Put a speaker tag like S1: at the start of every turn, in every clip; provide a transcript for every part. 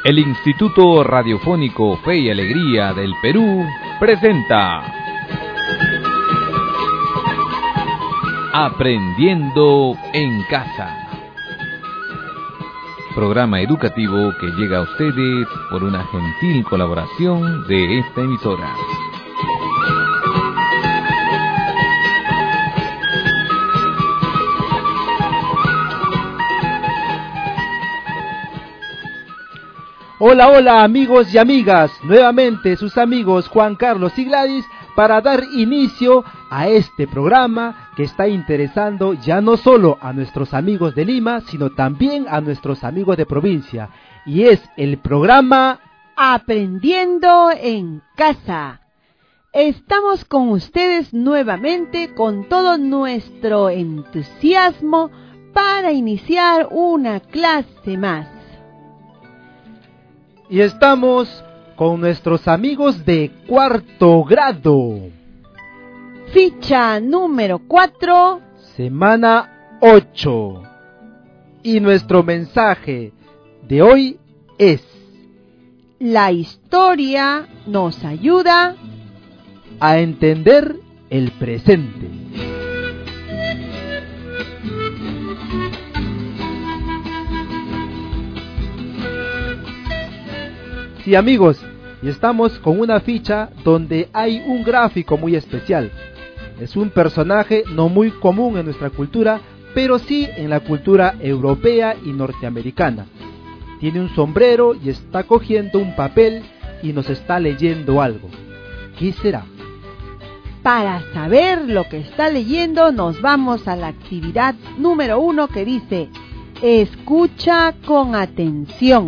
S1: El Instituto Radiofónico Fe y Alegría del Perú presenta Aprendiendo en Casa, programa educativo que llega a ustedes por una gentil colaboración de esta emisora.
S2: Hola, hola amigos y amigas, nuevamente sus amigos Juan Carlos y Gladys para dar inicio a este programa que está interesando ya no solo a nuestros amigos de Lima, sino también a nuestros amigos de provincia, y es el programa
S3: Aprendiendo en Casa. Estamos con ustedes nuevamente con todo nuestro entusiasmo para iniciar una clase más.
S2: Y estamos con nuestros amigos de cuarto grado.
S3: Ficha número 4.
S2: Semana 8. Y nuestro mensaje de hoy es:
S3: la historia nos ayuda
S2: a entender el presente. Sí, amigos, y estamos con una ficha donde hay un gráfico muy especial. Es un personaje no muy común en nuestra cultura, pero sí en la cultura europea y norteamericana. Tiene un sombrero y está cogiendo un papel y nos está leyendo algo. ¿Qué será?
S3: Para saber lo que está leyendo, nos vamos a la actividad número 1 que dice: escucha con atención.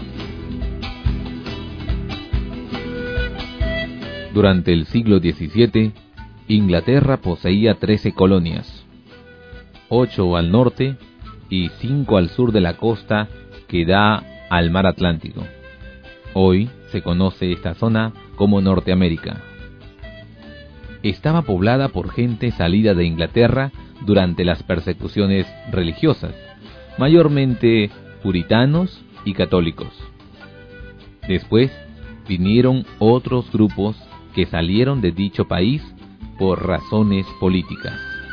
S1: Durante el siglo XVII, Inglaterra poseía 13 colonias, 8 al norte y 5 al sur de la costa que da al mar Atlántico. Hoy se conoce esta zona como Norteamérica. Estaba poblada por gente salida de Inglaterra durante las persecuciones religiosas, mayormente puritanos y católicos. Después vinieron otros grupos que salieron de dicho país por razones políticas.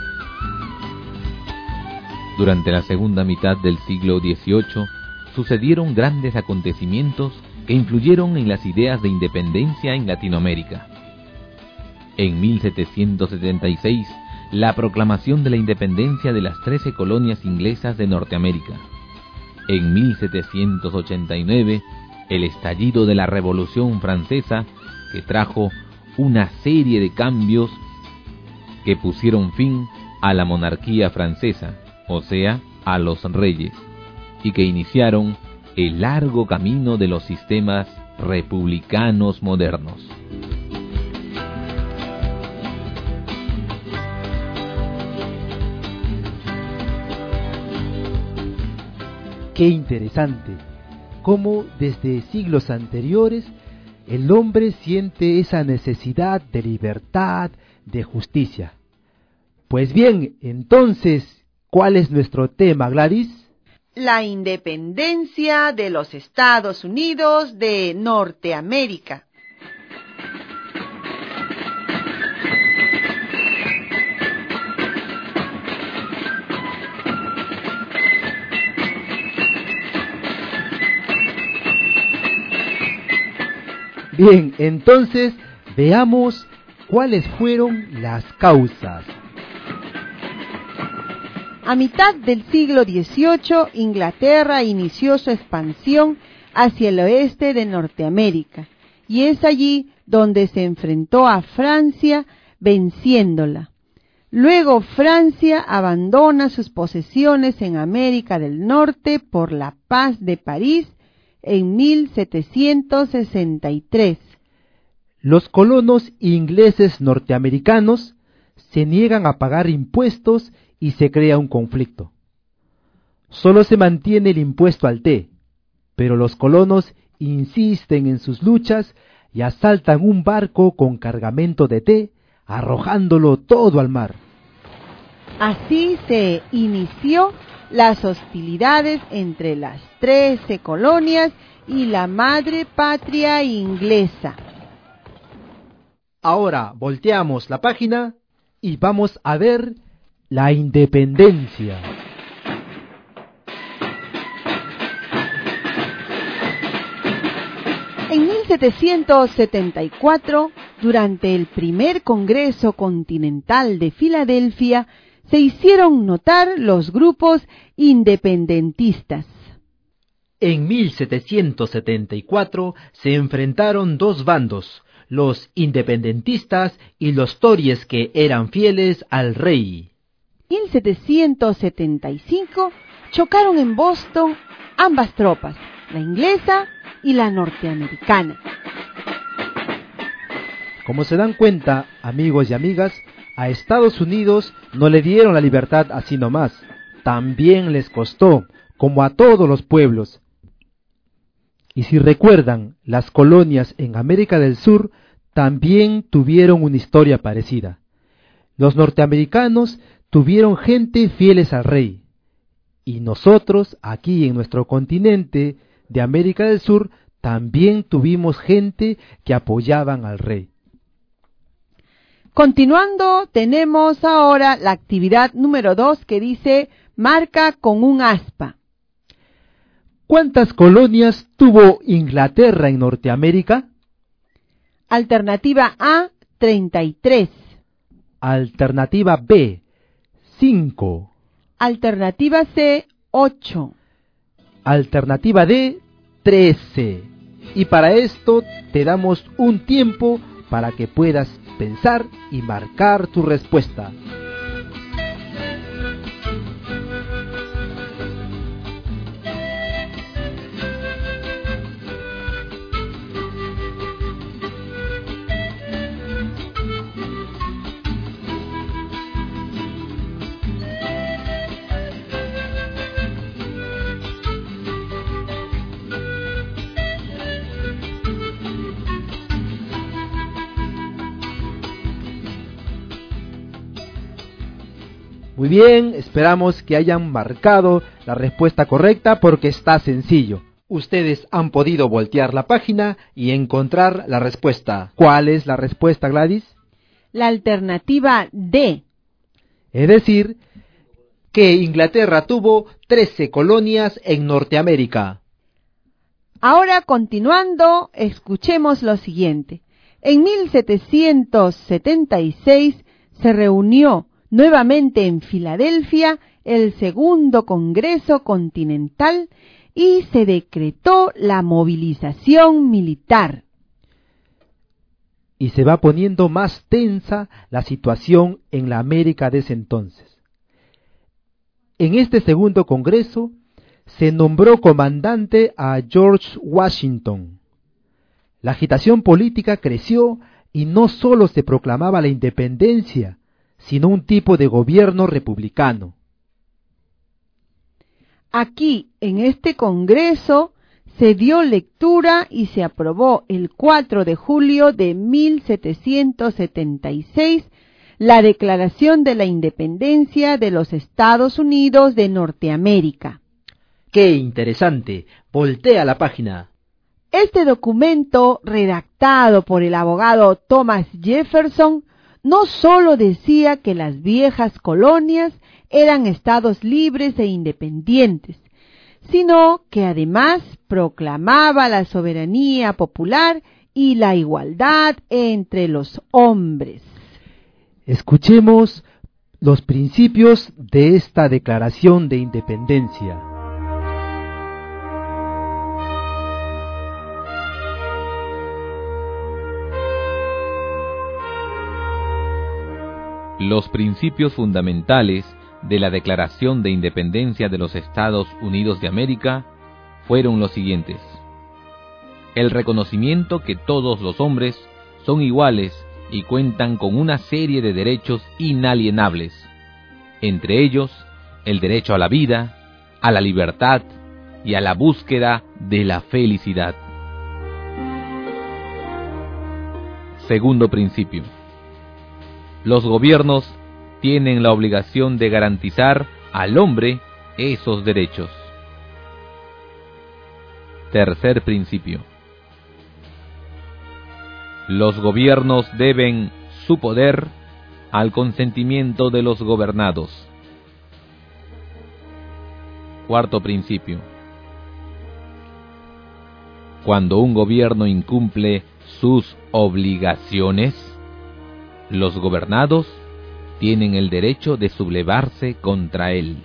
S1: Durante la segunda mitad del siglo XVIII sucedieron grandes acontecimientos que influyeron en las ideas de independencia en Latinoamérica. En 1776, la proclamación de la independencia de las 13 colonias inglesas de Norteamérica. En 1789, el estallido de la Revolución Francesa, que trajo una serie de cambios que pusieron fin a la monarquía francesa, o sea, a los reyes, y que iniciaron el largo camino de los sistemas republicanos modernos.
S2: Qué interesante, cómo desde siglos anteriores el hombre siente esa necesidad de libertad, de justicia. Pues bien, entonces, ¿cuál es nuestro tema, Gladys?
S3: La independencia de los Estados Unidos de Norteamérica.
S2: Bien, entonces veamos cuáles fueron las causas.
S3: A mitad del siglo XVIII, Inglaterra inició su expansión hacia el oeste de Norteamérica, y es allí donde se enfrentó a Francia, venciéndola. Luego Francia abandona sus posesiones en América del Norte por la Paz de París en 1763.
S2: Los colonos ingleses norteamericanos se niegan a pagar impuestos y se crea un conflicto. Solo se mantiene el impuesto al té, pero los colonos insisten en sus luchas y asaltan un barco con cargamento de té, arrojándolo todo al mar.
S3: Así se inició las hostilidades entre las 13 colonias y la madre patria inglesa.
S2: Ahora volteamos la página y vamos a ver la independencia.
S3: En 1774, durante el primer Congreso Continental de Filadelfia, se hicieron notar los grupos independentistas.
S2: En 1774 se enfrentaron dos bandos, los independentistas y los tories que eran fieles al rey.
S3: En 1775 chocaron en Boston ambas tropas, la inglesa y la norteamericana.
S2: Como se dan cuenta, amigos y amigas, a Estados Unidos no le dieron la libertad así nomás. También les costó, como a todos los pueblos. Y si recuerdan, las colonias en América del Sur también tuvieron una historia parecida. Los norteamericanos tuvieron gente fieles al rey. Y nosotros, aquí en nuestro continente de América del Sur, también tuvimos gente que apoyaban al rey.
S3: Continuando, tenemos ahora la actividad número 2 que dice marca con un aspa.
S2: ¿Cuántas colonias tuvo Inglaterra en Norteamérica?
S3: Alternativa A, 33.
S2: Alternativa B, 5.
S3: Alternativa C, 8.
S2: Alternativa D, 13. Y para esto te damos un tiempo para que puedas pensar y marcar tu respuesta. Muy bien, esperamos que hayan marcado la respuesta correcta porque está sencillo. Ustedes han podido voltear la página y encontrar la respuesta. ¿Cuál es la respuesta, Gladys?
S3: La alternativa D.
S2: Es decir, que Inglaterra tuvo 13 colonias en Norteamérica.
S3: Ahora, continuando, escuchemos lo siguiente. En 1776 se reunió nuevamente en Filadelfia el segundo Congreso Continental y se decretó la movilización militar.
S2: Y se va poniendo más tensa la situación en la América de ese entonces. En este segundo Congreso se nombró comandante a George Washington. La agitación política creció y no solo se proclamaba la independencia, sino un tipo de gobierno republicano.
S3: Aquí, en este Congreso, se dio lectura y se aprobó el 4 de julio de 1776 la Declaración de la Independencia de los Estados Unidos de Norteamérica.
S2: ¡Qué interesante! Voltea la página.
S3: Este documento, redactado por el abogado Thomas Jefferson, no solo decía que las viejas colonias eran estados libres e independientes, sino que además proclamaba la soberanía popular y la igualdad entre los hombres.
S2: Escuchemos los principios de esta Declaración de Independencia.
S1: Los principios fundamentales de la Declaración de Independencia de los Estados Unidos de América fueron los siguientes: el reconocimiento que todos los hombres son iguales y cuentan con una serie de derechos inalienables, entre ellos el derecho a la vida, a la libertad y a la búsqueda de la felicidad. Segundo principio: los gobiernos tienen la obligación de garantizar al hombre esos derechos. Tercer principio. Los gobiernos deben su poder al consentimiento de los gobernados. Cuarto principio. Cuando un gobierno incumple sus obligaciones, los gobernados tienen el derecho de sublevarse contra él.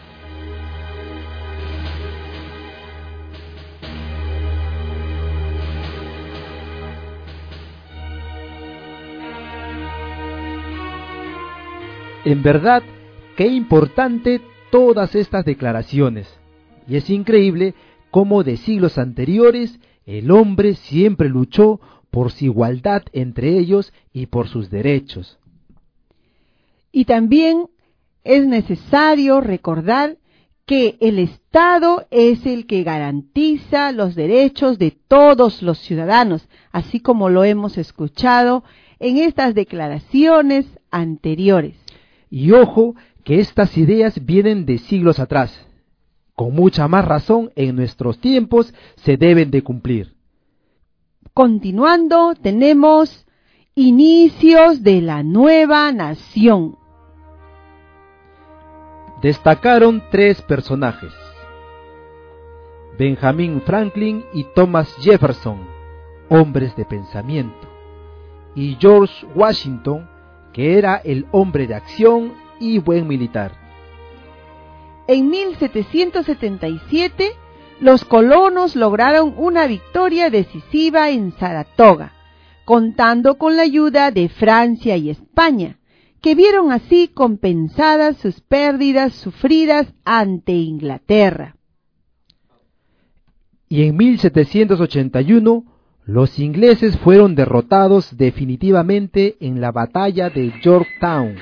S2: En verdad, qué importante todas estas declaraciones. Y es increíble cómo de siglos anteriores el hombre siempre luchó por su igualdad entre ellos y por sus derechos.
S3: Y también es necesario recordar que el Estado es el que garantiza los derechos de todos los ciudadanos, así como lo hemos escuchado en estas declaraciones anteriores.
S2: Y ojo que estas ideas vienen de siglos atrás. Con mucha más razón en nuestros tiempos se deben de cumplir.
S3: Continuando, tenemos inicios de la nueva nación.
S2: Destacaron 3 personajes: Benjamin Franklin y Thomas Jefferson, hombres de pensamiento, y George Washington, que era el hombre de acción y buen militar.
S3: En 1777, los colonos lograron una victoria decisiva en Saratoga, contando con la ayuda de Francia y España, que vieron así compensadas sus pérdidas sufridas ante Inglaterra.
S2: Y en 1781, los ingleses fueron derrotados definitivamente en la batalla de Yorktown.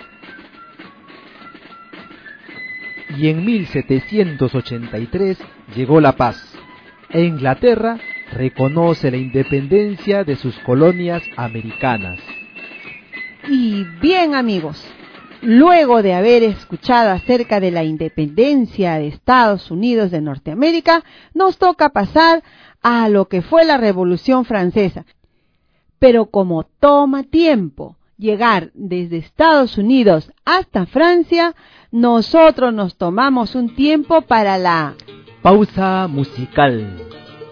S2: Y en 1783 llegó la paz, e Inglaterra reconoce la independencia de sus colonias americanas.
S3: Y bien, amigos, luego de haber escuchado acerca de la independencia de Estados Unidos de Norteamérica, nos toca pasar a lo que fue la Revolución Francesa. Pero como toma tiempo llegar desde Estados Unidos hasta Francia, nosotros nos tomamos un tiempo para la
S2: pausa musical.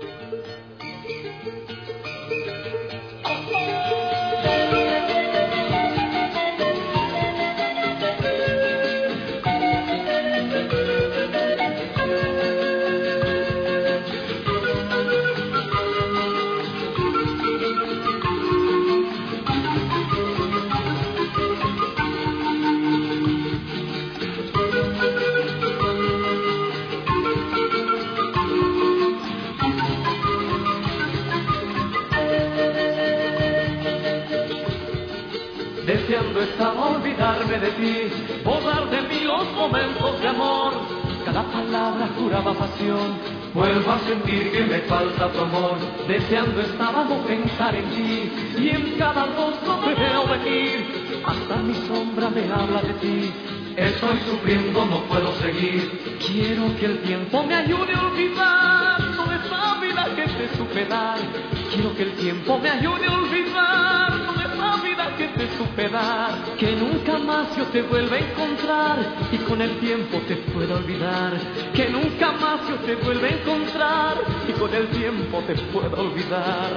S4: Deseando estaba olvidarme de ti, borrar de mí los momentos de amor. Cada palabra juraba pasión, vuelvo a sentir que me falta tu amor. Deseando estaba no pensar en ti, y en cada rostro te veo venir. Hasta mi sombra me habla de ti. Estoy sufriendo, no puedo seguir. Quiero que el tiempo me ayude a olvidar toda esa vida que te supe dar. Quiero que el tiempo me ayude a olvidar toda esa vida que te supe dar. Que nunca más yo te vuelva a encontrar y con el tiempo te pueda olvidar. Que nunca más yo te vuelva a encontrar y con el tiempo te pueda olvidar.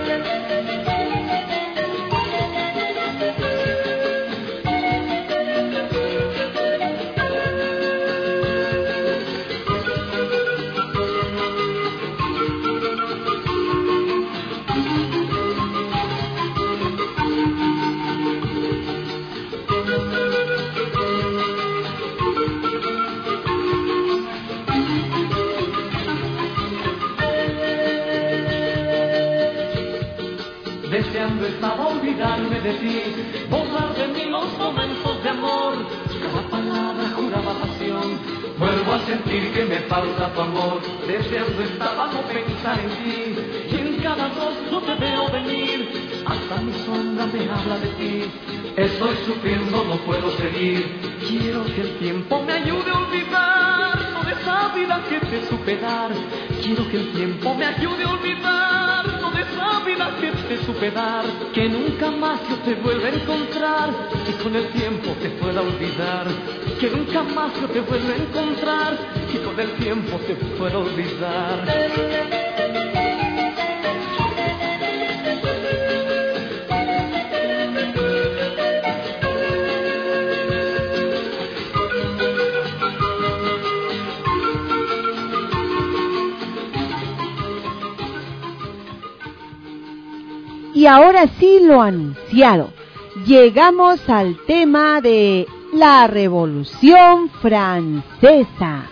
S4: Deseando estaba olvidarme de ti, borrar de mí los momentos de amor. Cada palabra juraba pasión, vuelvo a sentir que me falta tu amor. Deseando estaba no pensar en ti, y en cada rostro te veo venir. Hasta mi sombra me habla de ti. Estoy sufriendo, no puedo seguir. Quiero que el tiempo me ayude a olvidar toda esa vida que te supe dar. Quiero que el tiempo me ayude a olvidar toda esa vida que te supe dar. Que nunca más yo te vuelva a encontrar y con el tiempo te pueda olvidar. Que nunca más yo te vuelva a encontrar y con el tiempo te pueda olvidar.
S3: Y ahora sí, lo anunciado, llegamos al tema de la Revolución Francesa.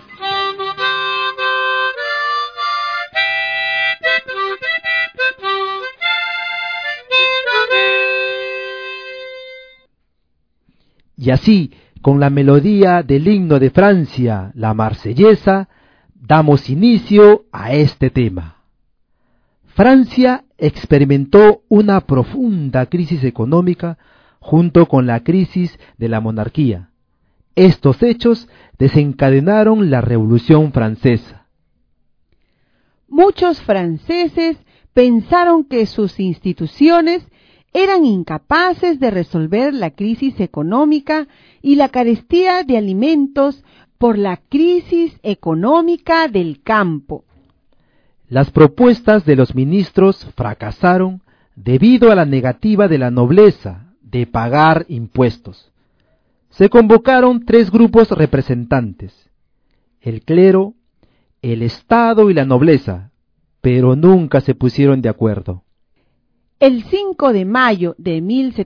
S2: Y así, con la melodía del himno de Francia, la Marsellesa, damos inicio a este tema. Francia experimentó una profunda crisis económica junto con la crisis de la monarquía. Estos hechos desencadenaron la Revolución Francesa.
S3: Muchos franceses pensaron que sus instituciones eran incapaces de resolver la crisis económica y la carestía de alimentos por la crisis económica del campo.
S2: Las propuestas de los ministros fracasaron debido a la negativa de la nobleza de pagar impuestos. Se convocaron 3 grupos representantes: el clero, el Estado y la nobleza, pero nunca se pusieron de acuerdo.
S3: El 5 de mayo de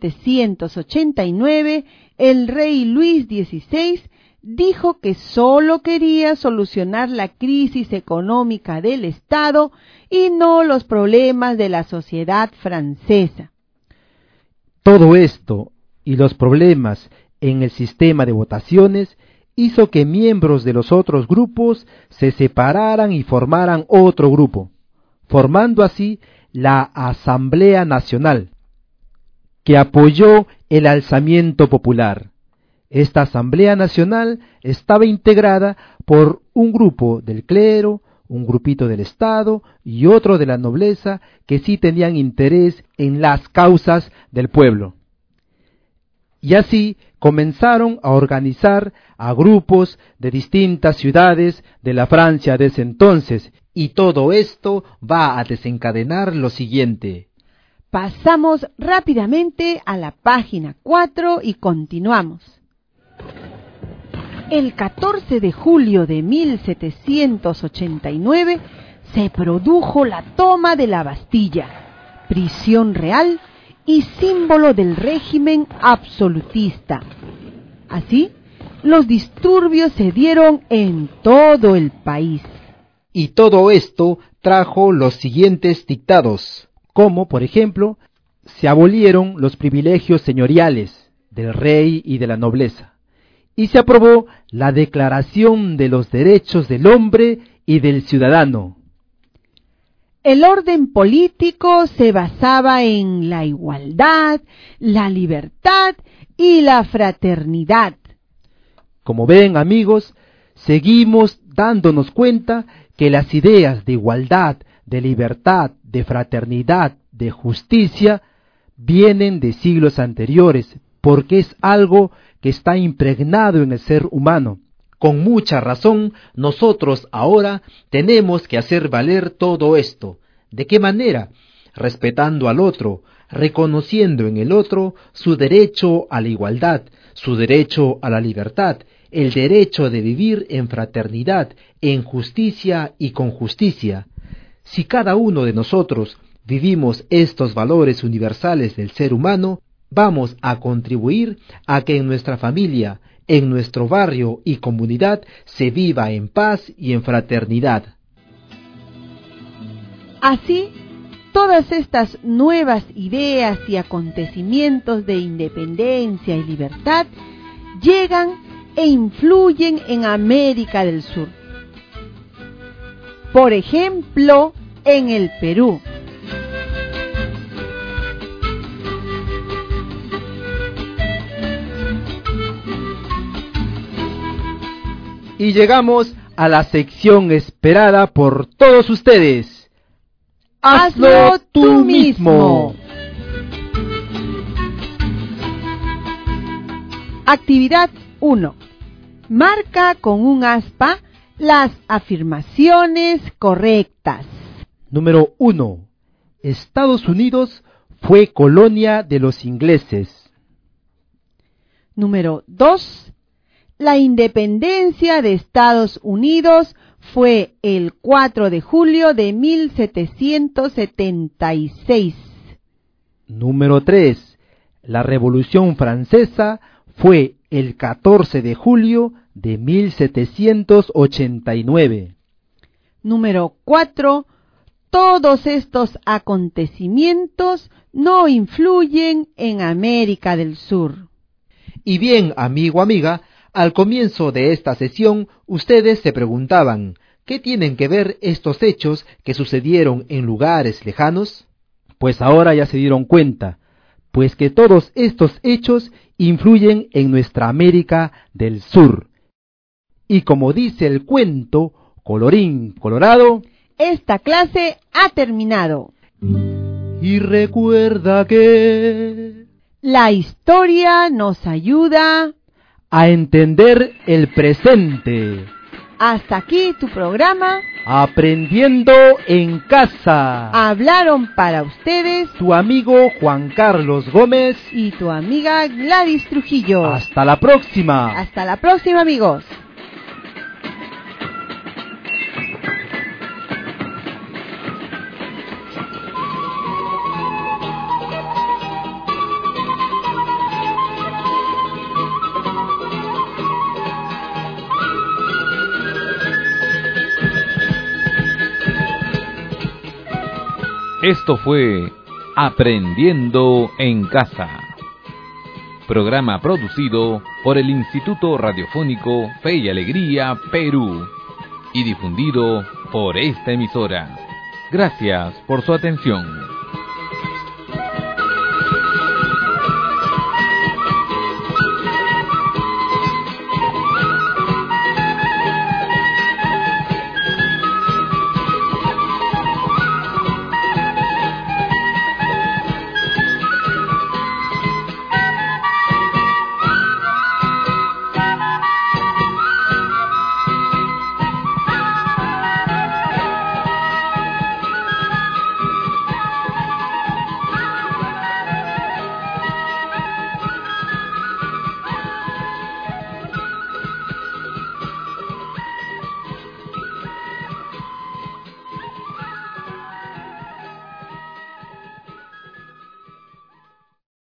S3: 1789, el rey Luis XVI dijo que solo quería solucionar la crisis económica del Estado y no los problemas de la sociedad francesa.
S2: Todo esto y los problemas en el sistema de votaciones hizo que miembros de los otros grupos se separaran y formaran otro grupo, formando así la Asamblea Nacional, que apoyó el alzamiento popular. Esta Asamblea Nacional estaba integrada por un grupo del clero, un grupito del Estado y otro de la nobleza que sí tenían interés en las causas del pueblo. Y así comenzaron a organizar a grupos de distintas ciudades de la Francia de ese entonces, y todo esto va a desencadenar lo siguiente.
S3: Pasamos rápidamente a la página 4 y continuamos. El 14 de julio de 1789 se produjo la toma de la Bastilla, prisión real y símbolo del régimen absolutista. Así, los disturbios se dieron en todo el país.
S2: Y todo esto trajo los siguientes dictados, como por ejemplo, se abolieron los privilegios señoriales del rey y de la nobleza, y se aprobó la Declaración de los Derechos del Hombre y del Ciudadano.
S3: El orden político se basaba en la igualdad, la libertad y la fraternidad.
S2: Como ven, amigos, seguimos dándonos cuenta que las ideas de igualdad, de libertad, de fraternidad, de justicia, vienen de siglos anteriores, porque es algo que está impregnado en el ser humano. Con mucha razón, nosotros ahora tenemos que hacer valer todo esto. ¿De qué manera? Respetando al otro, reconociendo en el otro su derecho a la igualdad, su derecho a la libertad, el derecho de vivir en fraternidad, en justicia y con justicia. Si cada uno de nosotros vivimos estos valores universales del ser humano, vamos a contribuir a que en nuestra familia, en nuestro barrio y comunidad se viva en paz y en fraternidad.
S3: Así, todas estas nuevas ideas y acontecimientos de independencia y libertad llegan e influyen en América del Sur. Por ejemplo, en el Perú.
S2: Y llegamos a la sección esperada por todos ustedes. ¡Hazlo tú mismo!
S3: Actividad 1. Marca con un aspa las afirmaciones correctas.
S2: Número 1. Estados Unidos fue colonia de los ingleses.
S3: Número 2. La independencia de Estados Unidos fue el 4 de julio de 1776.
S2: Número 3. La Revolución Francesa fue el 14 de julio de 1789.
S3: Número 4. Todos estos acontecimientos no influyen en América del Sur.
S2: Y bien, amigo, amiga, al comienzo de esta sesión, ustedes se preguntaban, ¿qué tienen que ver estos hechos que sucedieron en lugares lejanos? Pues ahora ya se dieron cuenta, pues que todos estos hechos influyen en nuestra América del Sur. Y como dice el cuento, colorín colorado,
S3: esta clase ha terminado.
S2: Y recuerda que
S3: la historia nos ayuda
S2: a entender el presente.
S3: Hasta aquí tu programa
S2: Aprendiendo en Casa.
S3: Hablaron para ustedes
S2: tu amigo Juan Carlos Gómez
S3: y tu amiga Gladys Trujillo.
S2: Hasta la próxima.
S3: Hasta la próxima, amigos.
S1: Esto fue Aprendiendo en Casa, programa producido por el Instituto Radiofónico Fe y Alegría Perú y difundido por esta emisora. Gracias por su atención.